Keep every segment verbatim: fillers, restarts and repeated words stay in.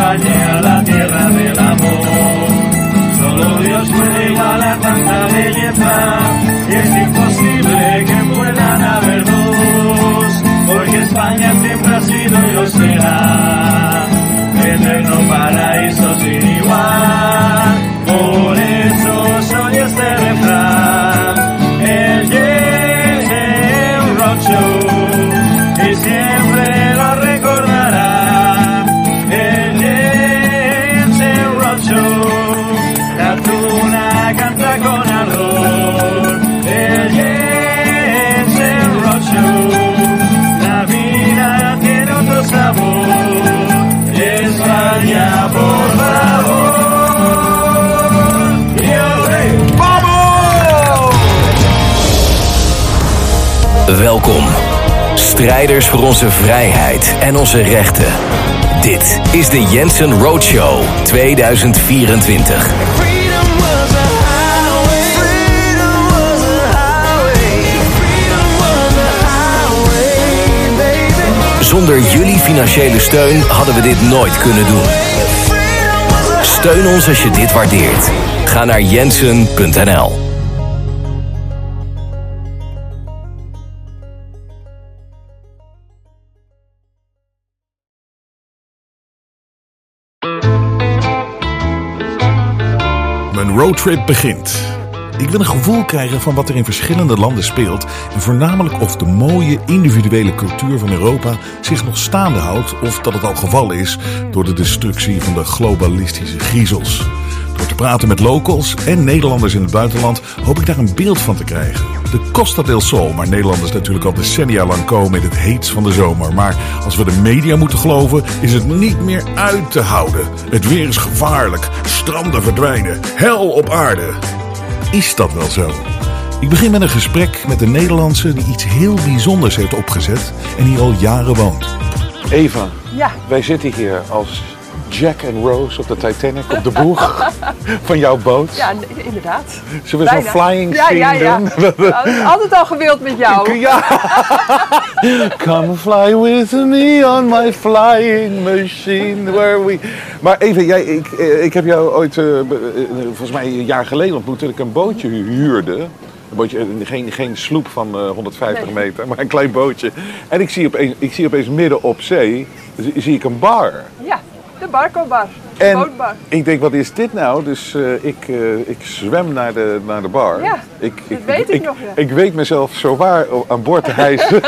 compañera, la tierra del amor. Solo Dios puede igualar tanta belleza, y es imposible que puedan haber dos, porque España siempre ha sido y lo será, eterno paraíso sin igual. Por eso soy este refrán, el Jensen Roadshow, y siempre lo recordará, el Jensen Roadshow, la tuna canta con ardor, el Jensen Roadshow, la vida tiene otro sabor, y España por favor. Welkom, strijders voor onze vrijheid en onze rechten. Dit is de Jensen Roadshow tweeduizend vierentwintig. Zonder jullie financiële steun hadden we dit nooit kunnen doen. Steun ons als je dit waardeert. Ga naar jensen punt n l. Mijn roadtrip begint. Ik wil een gevoel krijgen van wat er in verschillende landen speelt en voornamelijk of de mooie individuele cultuur van Europa zich nog staande houdt of dat het al gevallen is door de destructie van de globalistische griezels. Door te praten met locals en Nederlanders in het buitenland hoop ik daar een beeld van te krijgen. De Costa del Sol, waar Nederlanders natuurlijk al decennia lang komen in het heetst van de zomer. Maar als we de media moeten geloven, is het niet meer uit te houden. Het weer is gevaarlijk, stranden verdwijnen, hel op aarde. Is dat wel zo? Ik begin met een gesprek met een Nederlandse die iets heel bijzonders heeft opgezet en hier al jaren woont. Eva, ja. Wij zitten hier als Jack en Rose op de Titanic op de boeg van jouw boot. Ja, inderdaad. Zullen we zo'n flying ja, scene ja, ja. doen? Altijd al gewild met jou. Ja. Come fly with me on my flying machine where we... Maar Eva, jij, ik, ik heb jou ooit, uh, volgens mij een jaar geleden ontmoet toen ik een bootje huurde. Een bootje, geen, geen sloep van uh, honderdvijftig nee. meter, maar een klein bootje. En ik zie opeens, ik zie opeens midden op zee, zie ik een bar. Ja. De Barco-bar, de en bootbar. Ik denk, wat is dit nou? Dus uh, ik, uh, ik zwem naar de, naar de bar. Ja, ik, dat ik, weet ik, ik nog. Ja. Ik weet mezelf zo waar aan boord te hijsen.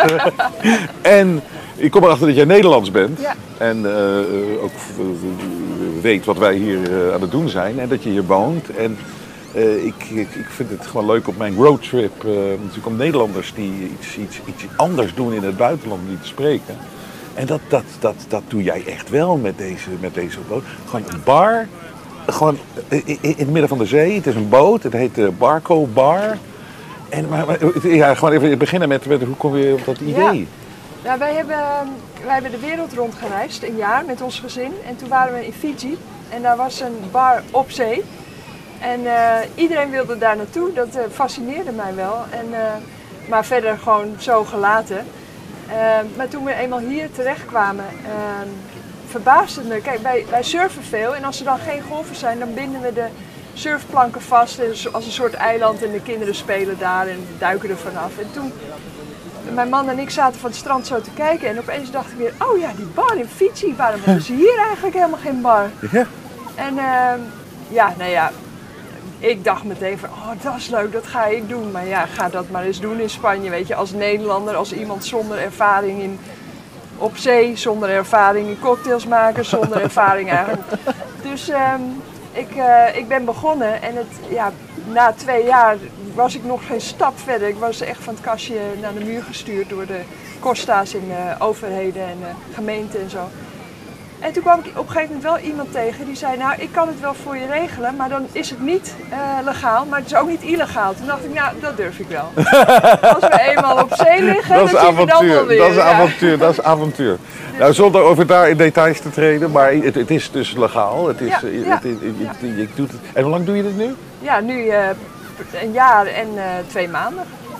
En ik kom erachter dat jij Nederlands bent. Ja. En uh, ook uh, weet wat wij hier uh, aan het doen zijn. En dat je hier woont. En uh, ik, ik, ik vind het gewoon leuk op mijn roadtrip. Uh, natuurlijk om Nederlanders die iets, iets, iets anders doen in het buitenland niet te spreken. En dat, dat, dat, dat doe jij echt wel met deze, met deze boot. Gewoon een bar, gewoon in, in het midden van de zee. Het is een boot, het heet de Barco Bar. En, maar, maar, ja, gewoon even beginnen met, met hoe kom je op dat idee? Ja. Nou, wij, hebben, wij hebben de wereld rondgereisd, een jaar met ons gezin. En toen waren we in Fiji en daar was een bar op zee. En uh, iedereen wilde daar naartoe, dat uh, fascineerde mij wel. En, uh, maar verder gewoon zo gelaten. Uh, maar toen we eenmaal hier terechtkwamen, uh, verbaasde het me. Kijk, wij, wij surfen veel en als er dan geen golven zijn, dan binden we de surfplanken vast als een soort eiland en de kinderen spelen daar en duiken er vanaf. En toen, mijn man en ik zaten van het strand zo te kijken en opeens dacht ik weer, oh ja, die bar in Fiji, waarom is hier eigenlijk helemaal geen bar? Ja. En uh, ja, nou ja, ik dacht meteen van, oh dat is leuk, dat ga ik doen. Maar ja, ga dat maar eens doen in Spanje, weet je, als Nederlander, als iemand zonder ervaring in, op zee, zonder ervaring in cocktails maken, zonder ervaring eigenlijk. Dus um, ik, uh, ik ben begonnen en het, ja, na twee jaar was ik nog geen stap verder. Ik was echt van het kastje naar de muur gestuurd door de Costa's en uh, overheden en uh, gemeenten en zo. En toen kwam ik op een gegeven moment wel iemand tegen die zei, nou ik kan het wel voor je regelen, maar dan is het niet uh, legaal, maar het is ook niet illegaal. Toen dacht ik, nou dat durf ik wel. Als we eenmaal op zee liggen, dat is dan avontuur, zie je dan wel weer. dat is ja. avontuur, dat is avontuur. Dus, nou, zonder over daar in details te treden, maar het, het is dus legaal. Het is, ja, het, ja, het, het, ja. je doet het. En hoe lang doe je dit nu? Ja, nu uh, een jaar en uh, twee maanden.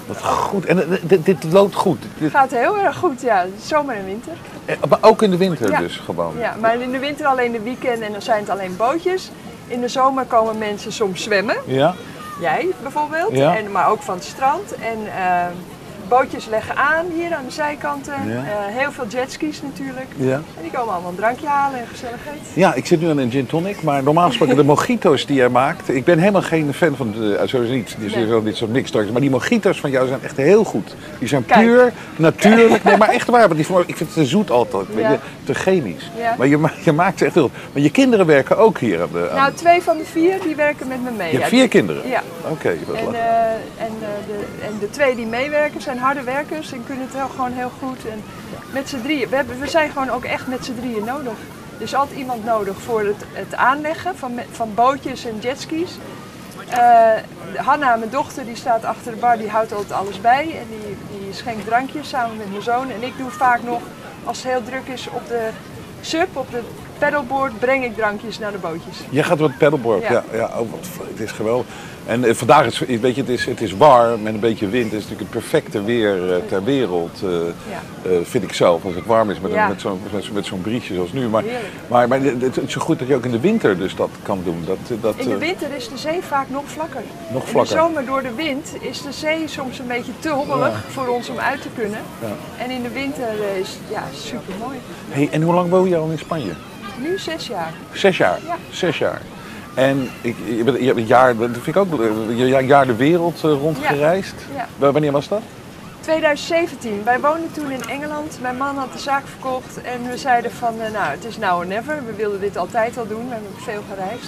Wat goed. En uh, dit, dit loopt goed. Het Dit, gaat heel erg goed, ja. Zomer en winter. eh, maar ook in de winter Ja. dus gewoon. Ja, maar in de winter alleen de weekenden en dan zijn het alleen bootjes. In de zomer komen mensen soms zwemmen. Ja? Jij bijvoorbeeld. Ja. En, maar ook van het strand. En uh, bootjes leggen aan hier aan de zijkanten. Ja. Uh, heel veel jetskis natuurlijk. Ja. En die komen allemaal een drankje halen en gezelligheid. Ja, ik zit nu aan een gin tonic, maar normaal gesproken de mojito's die jij maakt. Ik ben helemaal geen fan van, de, uh, sowieso niet, die Nee. nee. dit soort mixdranks, maar die mojito's van jou zijn echt heel goed. Die zijn Kijk. puur, natuurlijk, nee, maar echt waar, want die, vond- ik vind het te zoet altijd, een Ja. beetje te chemisch. Ja. Maar je, ma- je maakt ze echt heel. Maar je kinderen werken ook hier aan de... aan- Nou, twee van de vier die werken met me mee. je hebt Ja, vier die- kinderen? Ja. Oké, dat En, lacht. uh, en, uh, de, en de twee die meewerken zijn harde werkers en kunnen het wel gewoon heel goed. En met z'n drieën, we, hebben, we zijn gewoon ook echt met z'n drieën nodig. Er is altijd iemand nodig voor het, het aanleggen van, me- van bootjes en jetskis. Uh, Hanna, mijn dochter, die staat achter de bar, die houdt altijd alles bij. En die, die schenkt drankjes samen met mijn zoon. En ik doe vaak nog, als het heel druk is, op de sub, op de paddleboard, breng ik drankjes naar de bootjes. Jij gaat op het paddleboard, ja. Ja. ja, oh, wat, het is geweldig. En eh, vandaag is, weet je, het is, het is warm met een beetje wind. Het is natuurlijk het perfecte weer eh, ter wereld, eh, Ja. eh, vind ik zelf, als het warm is met, een- Ja. met zo'n met, zo- met zo'n briesje zoals nu. Maar, Heerlijk. maar, maar het het is zo goed dat je ook in de winter dus dat kan doen. Dat, dat, In de eh, winter is de zee vaak nog vlakker. Nog In vlakker. de zomer door de wind is de zee soms een beetje te hobbelig voor ons om uit te kunnen. Ja. En in de winter eh, is het ja, super mooi. Hey, en hoe lang woon je al in Spanje? Nu zes jaar. Zes jaar? Ja. Zes jaar. En ik, je, bent, je hebt een jaar, dat vind ik ook, je hebt een jaar de wereld eh, rondgereisd. Ja. W- Wanneer was dat? twintig zeventien. Wij woonden toen in Engeland. Mijn man had de zaak verkocht en we zeiden van eh, nou het is now or never. We wilden dit altijd al doen. We hebben veel gereisd.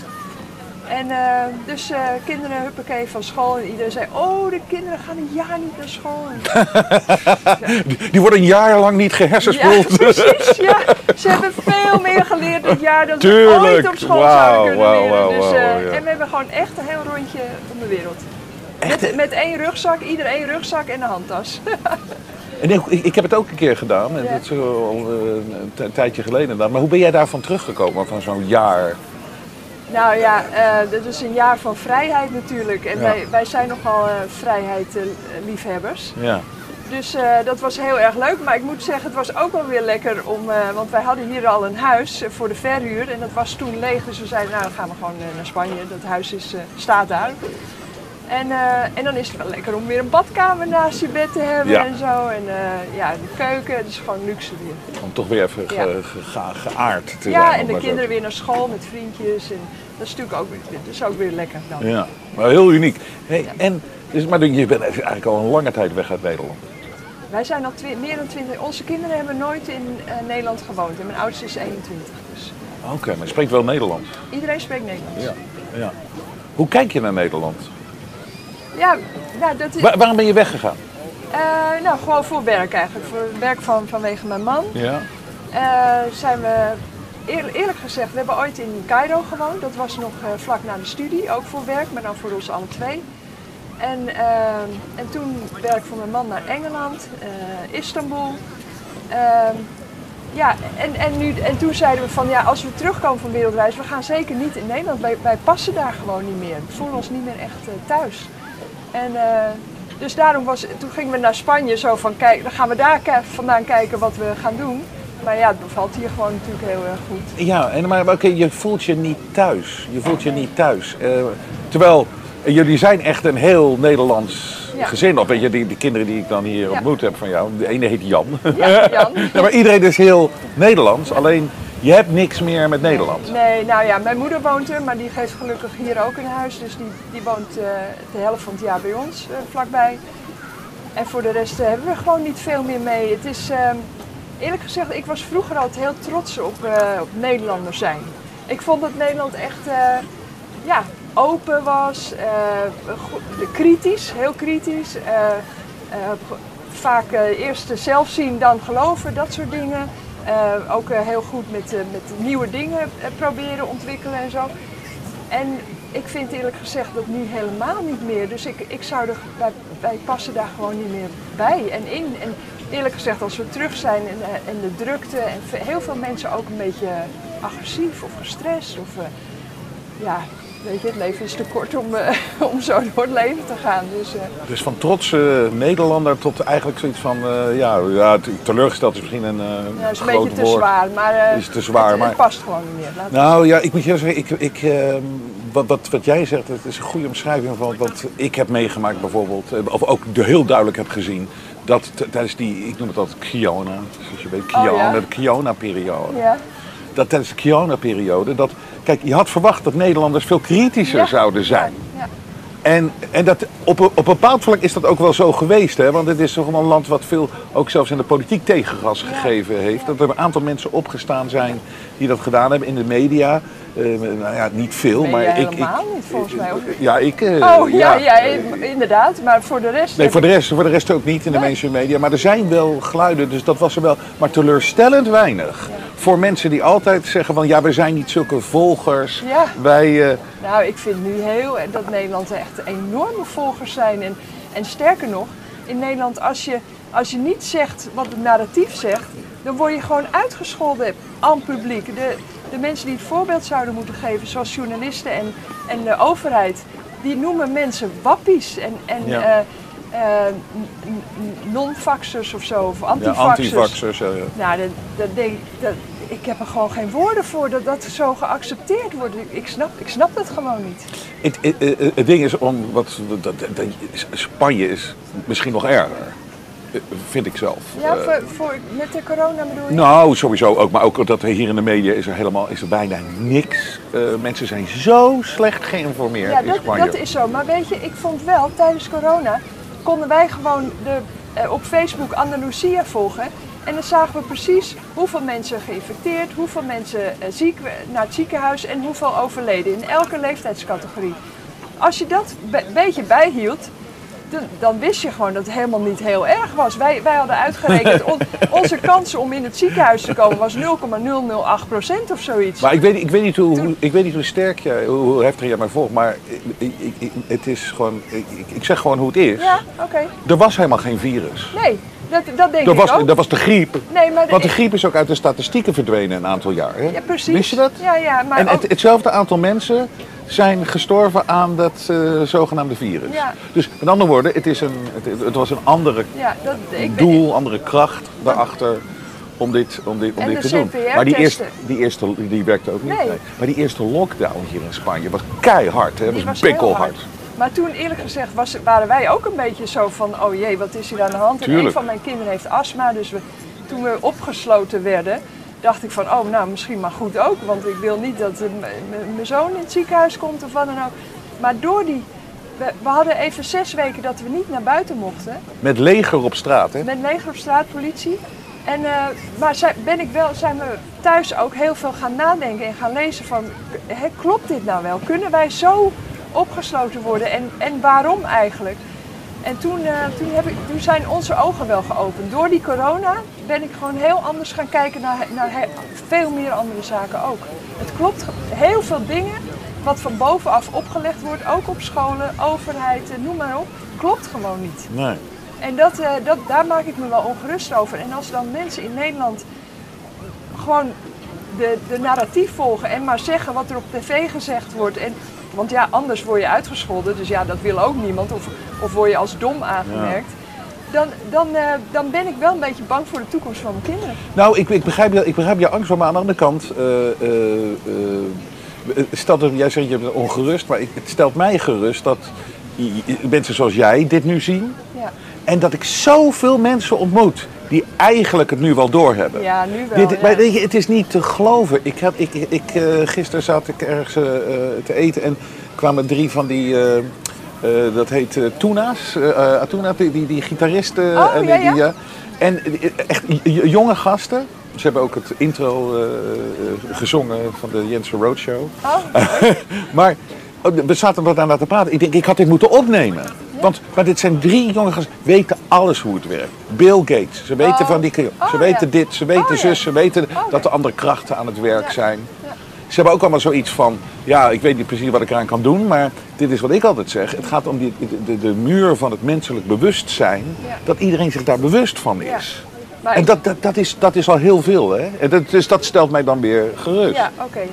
En uh, dus uh, kinderen huppakee van school en iedereen zei, oh de kinderen gaan een jaar niet naar school. Die, die worden een jaar lang niet gehersenspoeld. Ja, precies. Ja. Ze hebben veel meer geleerd dit jaar dan ze Tuurlijk. ooit op school Wauw, zouden kunnen wauw, leren. wauw, Dus, uh, wauw, ja. En we hebben gewoon echt een heel rondje om de wereld. Met, met één rugzak, ieder één rugzak en een handtas. En ik, ik, ik heb het ook een keer gedaan, en Ja. dat is al uh, een, t- een tijdje geleden inderdaad. Maar hoe ben jij daarvan teruggekomen, van zo'n jaar? Nou ja, uh, dat is een jaar van vrijheid natuurlijk. En Ja. wij, wij zijn nogal uh, vrijheid-liefhebbers. Ja. Dus uh, dat was heel erg leuk. Maar ik moet zeggen, het was ook wel weer lekker om... Uh, want wij hadden hier al een huis uh, voor de verhuur. En dat was toen leeg. Dus we zeiden, nou dan gaan we gewoon uh, naar Spanje. Dat huis is, uh, staat daar. En, uh, en dan is het wel lekker om weer een badkamer naast je bed te hebben Ja. en zo. En uh, ja, de keuken, het is gewoon luxe weer. Om toch weer even ge, Ja. ge, ge- geaard te zijn. Ja, om en de maar zo kinderen te- weer naar school met vriendjes. En dat is natuurlijk ook, weer- dat is ook weer lekker dan. Ja, maar heel uniek. Hey, en, dus, maar je bent eigenlijk al een lange tijd weg uit Nederland. Wij zijn al twi- meer dan twintig. Onze kinderen hebben nooit in uh, Nederland gewoond. En mijn oudste is eenentwintig. Dus Oké, maar je spreekt wel Nederlands. iedereen spreekt Nederlands. Ja. Ja. Hoe kijk je naar Nederland? Ja, nou, dat is, Waar, waarom ben je weggegaan? uh, nou, gewoon voor werk eigenlijk. Voor werk van, vanwege mijn man. Ja. Uh, zijn we, eer, eerlijk gezegd, we hebben ooit in Cairo gewoond. Dat was nog uh, vlak na de studie, ook voor werk, maar dan voor ons alle twee. En, uh, en toen ben ik voor mijn man naar Engeland, uh, Istanbul. Uh, ja, en, en, nu, en toen zeiden we van ja, als we terugkomen van wereldreis, we gaan zeker niet in Nederland. Wij, wij passen daar gewoon niet meer. We voelen ons niet meer echt uh, thuis. En uh, dus daarom was, toen gingen we naar Spanje zo van kijk, dan gaan we daar k- vandaan kijken wat we gaan doen. Maar ja, het bevalt hier gewoon natuurlijk heel erg goed. Ja, en, maar oké, je voelt je niet thuis. Je voelt je niet thuis. Uh, terwijl, uh, jullie zijn echt een heel Nederlands Ja. gezin. Of weet je, die, die kinderen die ik dan hier Ja. ontmoet heb van jou. De ene heet Jan. Ja, Jan. Ja, maar iedereen is heel Nederlands. Alleen, je hebt niks meer met Nederland. Nee, nou ja, mijn moeder woont er, maar die geeft gelukkig hier ook een huis. Dus die, die woont uh, de helft van het jaar bij ons, uh, vlakbij. En voor de rest uh, hebben we gewoon niet veel meer mee. Het is, uh, eerlijk gezegd, ik was vroeger altijd heel trots op, uh, op Nederlander zijn. Ik vond dat Nederland echt, uh, ja, open was, uh, go- kritisch, heel kritisch. Uh, uh, vaak uh, eerst zelf zien, dan geloven, dat soort dingen. Uh, ook uh, heel goed met, uh, met nieuwe dingen uh, proberen ontwikkelen en zo. En ik vind eerlijk gezegd dat nu helemaal niet meer. Dus ik, ik zou er, wij, wij passen daar gewoon niet meer bij en in. En eerlijk gezegd, als we terug zijn en, uh, en de drukte en ve- heel veel mensen ook een beetje agressief of gestrest. Of, uh, ja, weet je, het leven is te kort om, uh, om zo door het leven te gaan. Dus, uh... dus van trotse Nederlander tot eigenlijk zoiets van, uh, ja, ja, teleurgesteld is misschien een, uh, ja, is een groot beetje te woord. zwaar, maar, uh, is te zwaar, het, maar het past gewoon niet meer. Laat nou ja, ik moet je zeggen, ik, ik, uh, wat, wat, wat jij zegt, het is een goede omschrijving van wat ik heb meegemaakt bijvoorbeeld, of ook heel duidelijk heb gezien. Dat t- tijdens die, ik noem het altijd Kiona, zoals je weet, Kiona, oh, ja? de Kiona-periode. Ja. Dat tijdens de Kiona-periode, dat, kijk, je had verwacht dat Nederlanders veel kritischer Ja. zouden zijn. Ja. Ja. En, en dat, op, een- op een bepaald vlak is dat ook wel zo geweest, hè? Want het is toch wel een land wat veel, ook zelfs in de politiek, tegengas gegeven heeft. Dat er een aantal mensen opgestaan zijn die dat gedaan hebben in de media. Uh, nou ja, niet veel, Ben maar jij ik... helemaal ik, niet, volgens mij ook. Ja, ik... Uh, Oh ja, ja, inderdaad, maar voor de rest... Nee, voor de rest, voor de rest ook niet in de Nee. mainstream media. Maar er zijn wel geluiden, dus dat was er wel. Maar teleurstellend weinig. Ja. Voor mensen die altijd zeggen van, ja, we zijn niet zulke volgers. Ja. Wij... Uh, Nou, ik vind nu heel dat Nederland echt enorme volgers zijn. En, en sterker nog, in Nederland, als je, als je niet zegt wat het narratief zegt, dan word je gewoon uitgescholden aan het publiek. De, de mensen die het voorbeeld zouden moeten geven, zoals journalisten en, en de overheid, die noemen mensen wappies en, en Ja. eh, eh, n- n- non-vaxxers of zo, of ja, antivaxxers. antivaxers. Ja, ja. Nou, dat, dat denk ik, dat, ik heb er gewoon geen woorden voor dat dat zo geaccepteerd wordt. Ik, ik, snap, ik snap het gewoon niet. Het, het, het, het ding is, om, wat, dat, dat, dat- Spanje is misschien nog erger. Vind ik zelf. Ja, Uh, voor, voor, met de corona bedoel je? Nou, sowieso ook. Maar ook dat hier in de media is er helemaal is er bijna niks. Uh, mensen zijn zo slecht geïnformeerd ja, in dat, Spanje. dat is zo. Maar weet je, ik vond wel, tijdens corona konden wij gewoon de, eh, op Facebook Andalusia volgen. En dan zagen we precies hoeveel mensen geïnfecteerd, hoeveel mensen eh, ziek naar het ziekenhuis en hoeveel overleden in elke leeftijdscategorie. Als je dat een be- beetje bijhield, dan, dan wist je gewoon dat het helemaal niet heel erg was. Wij, wij hadden uitgerekend, on, onze kans om in het ziekenhuis te komen was nul komma nul nul acht procent of zoiets. Maar ik weet, ik weet niet hoe, hoe, ik weet niet hoe sterk jij, hoe, hoe heftig jij mij volgt, maar ik, ik, ik, het is gewoon, ik, ik zeg gewoon hoe het is. Ja, oké. Okay. Er was helemaal geen virus. Nee, dat, dat denk Er ik was, ook. dat was de griep. Nee, maar de, Want de griep is ook uit de statistieken verdwenen een aantal jaar. Hè? Ja, precies. Wist je dat? Ja, ja, maar en ook... het, hetzelfde aantal mensen zijn gestorven aan dat uh, zogenaamde virus. Ja. Dus met andere woorden, het, is een, het, het was een andere ja, dat, ik doel, ben... andere kracht daarachter om dit, om dit, om en dit de te doen. C P R Maar die eerste, testen. die eerste die werkte ook niet. Nee. Nee. Maar die eerste lockdown hier in Spanje was keihard. Hè? Die was was pikkelhard. heel hard. Maar toen eerlijk gezegd was, waren wij ook een beetje zo van, oh jee, wat is hier aan de hand? En Tuurlijk. een van mijn kinderen heeft astma, dus we, toen we opgesloten werden, dacht ik van, oh nou misschien maar goed ook, want ik wil niet dat uh, mijn zoon in het ziekenhuis komt of wat dan ook. Maar door die, we, we hadden even zes weken dat we niet naar buiten mochten. Met leger op straat, hè? Met leger op straat, politie. En, uh, maar zijn, ben ik wel, zijn we thuis ook heel veel gaan nadenken en gaan lezen van, he, klopt dit nou wel? Kunnen wij zo opgesloten worden en, en waarom eigenlijk? En toen, uh, toen, heb ik, toen zijn onze ogen wel geopend. Door die corona ben ik gewoon heel anders gaan kijken naar, naar he, veel meer andere zaken ook. Het klopt, heel veel dingen wat van bovenaf opgelegd wordt, ook op scholen, overheid, noem maar op, klopt gewoon niet. Nee. En dat, uh, dat, daar maak ik me wel ongerust over. En als dan mensen in Nederland gewoon de, de narratief volgen en maar zeggen wat er op tv gezegd wordt. En, want ja, anders word je uitgescholden, dus ja, dat wil ook niemand. Of, of word je als dom aangemerkt. Ja. Dan, dan, uh, dan ben ik wel een beetje bang voor de toekomst van mijn kinderen. Nou, ik, ik, begrijp, ik begrijp je angst, maar aan de andere kant... Uh, uh, uh, stelt er, jij zegt je bent ongerust, maar het stelt mij gerust dat mensen zoals jij dit nu zien. Ja. En dat ik zoveel mensen ontmoet die eigenlijk het nu wel doorhebben. Ja, nu wel. Dit, ja. maar, weet je, het is niet te geloven. Ik had, ik, ik, uh, gisteren zat ik ergens uh, te eten en kwamen drie van die, uh, uh, dat heet uh, Tuna's, uh, Atuna, die, die, die gitaristen. Oh, en, ja, ja. Die, uh, en echt jonge gasten. Ze hebben ook het intro uh, gezongen van de Jensen Roadshow. Oh, maar we zaten wat aan te praten. Ik denk, ik had dit moeten opnemen. Ja. Want maar dit zijn drie jonge gasten, weten alles hoe het werkt. Bill Gates, ze weten oh. van die, ze oh, weten ja. dit, ze weten oh, zus, ja. ze weten oh, dat ja. er andere krachten aan het werk ja. zijn. Ja. Ze hebben ook allemaal zoiets van, ja, ik weet niet precies wat ik eraan kan doen, maar dit is wat ik altijd zeg. Het gaat om die, de, de, de muur van het menselijk bewustzijn, ja. dat iedereen zich daar bewust van is. Ja. Maar en ik... dat, dat, dat, is, dat is al heel veel, hè? En dat, dus dat stelt mij dan weer gerust. Ja, oké. Okay.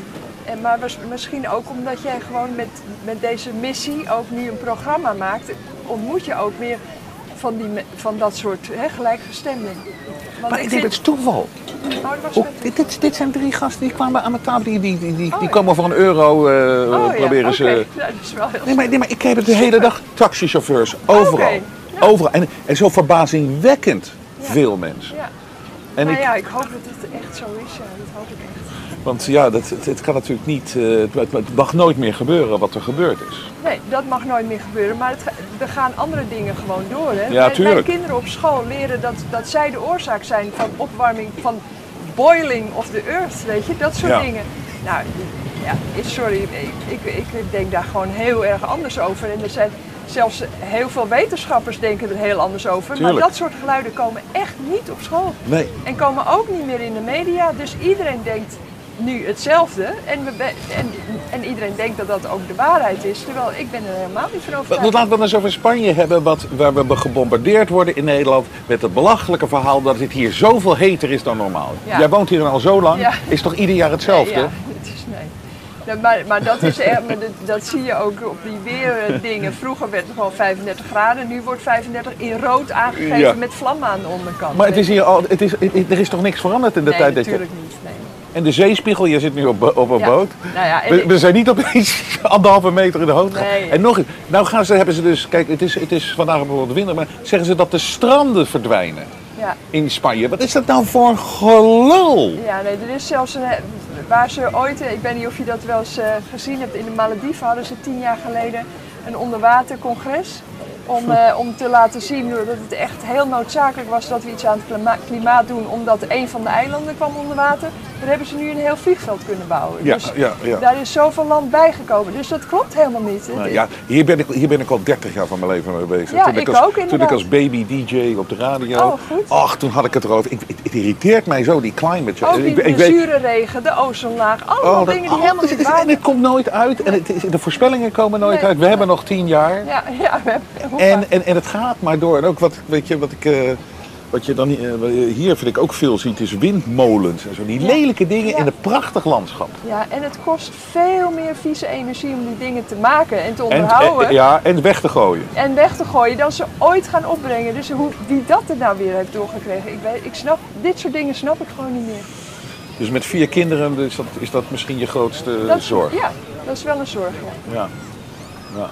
En, maar was, misschien ook omdat jij gewoon met, met deze missie ook nu een programma maakt, ontmoet je ook meer van, die, van dat soort hè, gelijkgestemden. Want Maar ik denk, vind... het is toeval. Oh, dat was Oh, met- dit, dit, dit zijn drie gasten die kwamen aan mijn tafel. Die, die, die, die, Oh, die ja. komen voor een euro uh, oh, proberen ja, ze... oké. Ja, dat is wel heel Nee maar, nee, maar ik heb het de hele dag. Taxichauffeurs, overal. Oké, ja. Overal. En, en zo verbazingwekkend Ja. veel mensen. Ja. En nou ik, ja, ik hoop dat het echt zo is. Ja, dat hoop ik echt. want ja, dat, het, het kan natuurlijk niet... Uh, het, het mag nooit meer gebeuren wat er gebeurd is. Nee, dat mag nooit meer gebeuren, maar het, ga- er gaan andere dingen gewoon door. Hè? Ja, Mijn- tuurlijk. Mijn kinderen op school leren dat, dat zij de oorzaak zijn van opwarming, van boiling of the earth, weet je, dat soort Ja. dingen. Nou, ja, sorry, ik, ik, ik denk daar gewoon heel erg anders over. En er zijn zelfs heel veel wetenschappers denken er heel anders over. Tuurlijk. Maar dat soort geluiden komen echt niet op school. Nee. En komen ook niet meer in de media, dus iedereen denkt nu hetzelfde. En, we, be- en, en iedereen denkt dat dat ook de waarheid is, terwijl ik ben er helemaal niet van overtuigd. Laten we het eens over Spanje hebben, wat, waar we gebombardeerd worden in Nederland. Met het belachelijke verhaal dat het hier zoveel heter is dan normaal. Ja. Jij woont hier al zo lang, Ja. is toch ieder jaar hetzelfde? Nee, ja, het is nee. Ja, maar, maar dat is echt, maar dat, dat zie je ook op die weerdingen. Vroeger werd het gewoon vijfendertig graden, nu wordt vijfendertig in rood aangegeven Ja. met vlammen aan de onderkant. Maar het is hier al, het is, het- er is toch niks veranderd in de nee, tijd dat je... natuurlijk niet. Nee. En de zeespiegel, je zit nu op, bo- op een Ja. boot. Nou ja, en We, ik- we zijn niet opeens anderhalve meter in de hoogte gegaan. Nee. En nog eens, nou gaan ze, hebben ze dus, kijk, het is, het is vandaag bijvoorbeeld winter, maar zeggen ze dat de stranden verdwijnen ja. in Spanje. Wat is dat nou voor gelul? Ja, nee, er is zelfs een, waar ze ooit, ik weet niet of je dat wel eens eh, gezien hebt, in de Malediven hadden ze tien jaar geleden een onderwatercongres. Om, eh, om te laten zien dat het echt heel noodzakelijk was dat we iets aan het klima- klimaat doen, omdat een van de eilanden kwam onder water. Daar hebben ze nu een heel vliegveld kunnen bouwen. Ja, Dus ja, ja. daar is zoveel land bijgekomen. Dus dat klopt helemaal niet. Nou ja, hier ben, ik, hier ben ik al dertig jaar van mijn leven mee bezig. Ja, toen ik als, ook, Toen ik inderdaad. als baby D J op de radio. Oh, goed. Ach, toen had ik het erover. Ik, het, het irriteert mij zo, die climate change. Ook die, ik, ik de zure regen, de ozonlaag, allemaal oh, dat- dingen die oh, helemaal het niet is- waar En het komt nooit uit. En het, is- de voorspellingen komen nooit Nee. uit. We hebben nog tien jaar. Ja, ja, we hebben hoe En, vaak- en, en het gaat maar door. En ook wat, weet je, wat ik. eh, wat je dan eh, hier vind ik ook veel ziet, is windmolens en zo. Die Ja. lelijke dingen Ja. in een prachtig landschap. Ja, en het kost veel meer vieze energie om die dingen te maken en te En, onderhouden. en, ja, en weg te gooien. En weg te gooien dan ze ooit gaan opbrengen. Dus hoe, wie dat er nou weer heeft doorgekregen, ik weet, ik snap, dit soort dingen snap ik gewoon niet meer. Dus met vier kinderen is dat, is dat misschien je grootste Dat is, zorg. Ja, dat is wel een zorg, ja. Ja. Ja.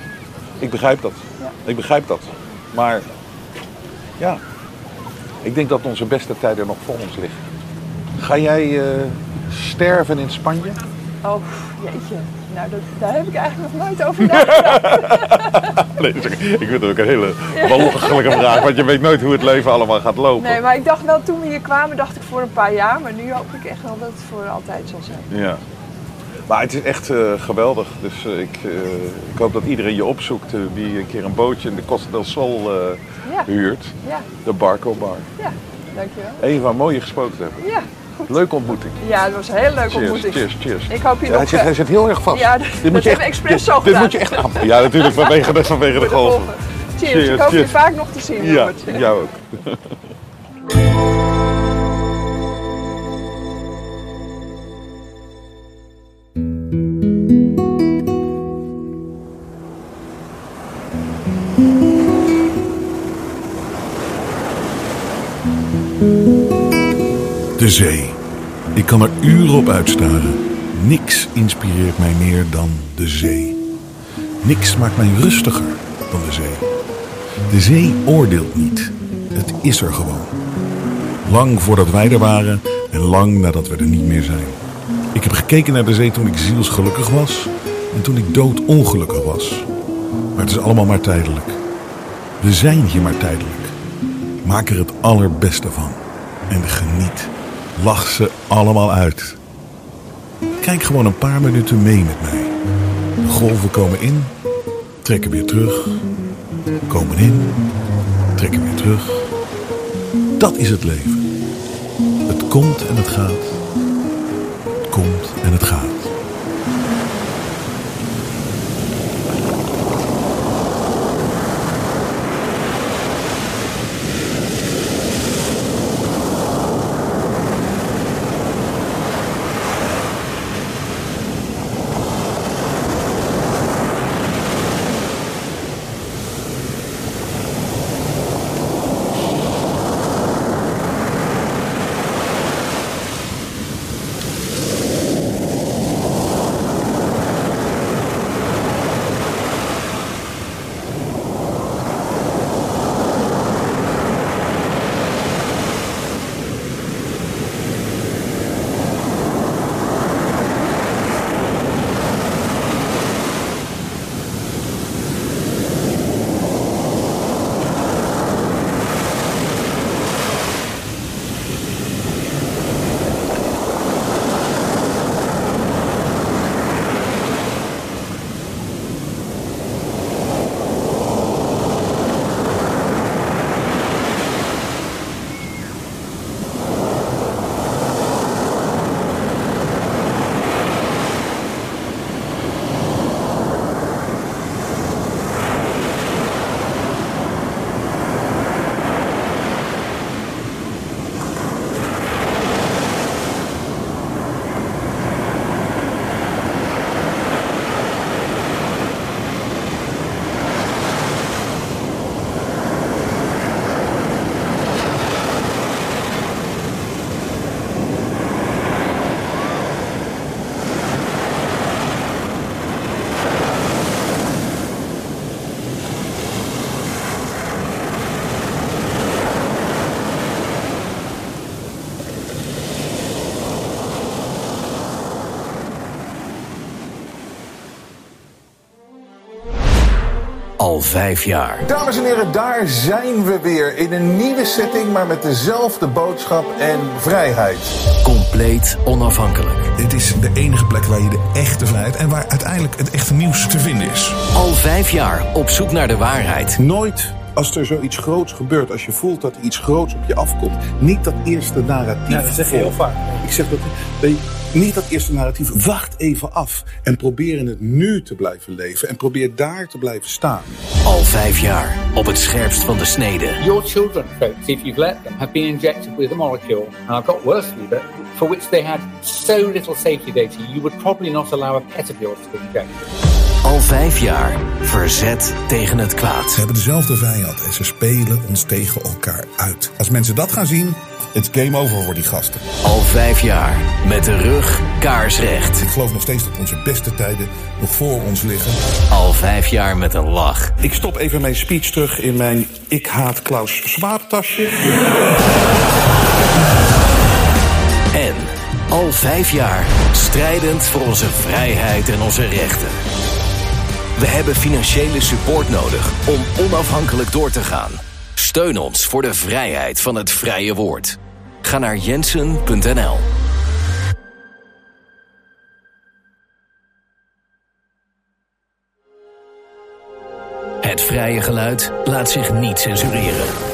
Ik begrijp dat. Ja. Ik begrijp dat. Maar ja, ik denk dat onze beste tijden nog voor ons liggen. Ga jij eh, sterven in Spanje? Oh, jeetje. Nou, dat, daar heb ik eigenlijk nog nooit over nagedacht. Nee, dat is ook- ik vind het ook een hele walgelijke vraag, want je weet nooit hoe het leven allemaal gaat lopen. Nee, maar ik dacht wel, toen we hier kwamen, dacht ik voor een paar jaar. Maar nu hoop ik echt wel dat het voor altijd zal zijn. Ja. Maar het is echt eh, geweldig. Dus eh, ik, eh, ik hoop dat iedereen je opzoekt eh, die een keer een bootje in de Costa del Sol eh, Ja. huurt. Ja, De Barco Bar. ja, dankjewel. Eva, mooi je gesproken te hebben. Ja, goed. Leuke ontmoeting. Ja, dat was een hele leuke Cheers, ontmoeting. cheers, cheers. Ik hoop je Ja, nog... hij, zit, eh, hij zit heel erg vast. Ja, dat- Dit dat moet je hebben we echt- expres dit- zo Dit gedaan. moet je echt aan. Ja, natuurlijk vanwege de, vanwege de voor de golven. golven. Cheers, Cheers, ik hoop je cheers. vaak nog te zien, Ja, Robert. jou ook. De zee. Ik kan er uren op uitstaren. Niks inspireert mij meer dan de zee. Niks maakt mij rustiger dan de zee. De zee oordeelt niet. Het is er gewoon. Lang voordat wij er waren en lang nadat we er niet meer zijn. Ik heb gekeken naar de zee toen ik zielsgelukkig was en toen ik doodongelukkig was. Maar het is allemaal maar tijdelijk. We zijn hier maar tijdelijk. Maak er het allerbeste van. En geniet. Lach ze allemaal uit. Kijk gewoon een paar minuten mee met mij. De golven komen in, trekken weer terug. Komen in, trekken weer terug. Dat is het leven. Het komt en het gaat. Het komt en het gaat. Al vijf jaar. Dames en heren, daar zijn we weer. In een nieuwe setting, maar met dezelfde boodschap en vrijheid. Compleet onafhankelijk. Het is de enige plek waar je de echte vrijheid en waar uiteindelijk het echte nieuws te vinden is. Al vijf jaar op zoek naar de waarheid. Nooit als er zoiets groots gebeurt, als je voelt dat er iets groots op je afkomt, niet dat eerste narratief. Ja, dat zeg je heel vaak. Ik zeg dat, nee, niet dat eerste narratief. Wacht even af en probeer in het nu te blijven leven en probeer daar te blijven staan. Al vijf jaar op het scherpst van de snede. Your children, folks, if you've let them, have been injected with a molecule, and I've got worse for you, but for which they had so little safety data, you would probably not allow a pet of yours to be injected. Al vijf jaar verzet tegen het kwaad. Ze hebben dezelfde vijand en ze spelen ons tegen elkaar uit. Als mensen dat gaan zien, het is game over voor die gasten. Al vijf jaar met de rug kaarsrecht. Ik geloof nog steeds dat onze beste tijden nog voor ons liggen. Al vijf jaar met een lach. Ik stop even mijn speech terug in mijn Ik haat Klaus Schwab tasje. En al vijf jaar strijdend voor onze vrijheid en onze rechten. We hebben financiële support nodig om onafhankelijk door te gaan. Steun ons voor de vrijheid van het vrije woord. Ga naar jensen punt n l. Het vrije geluid laat zich niet censureren.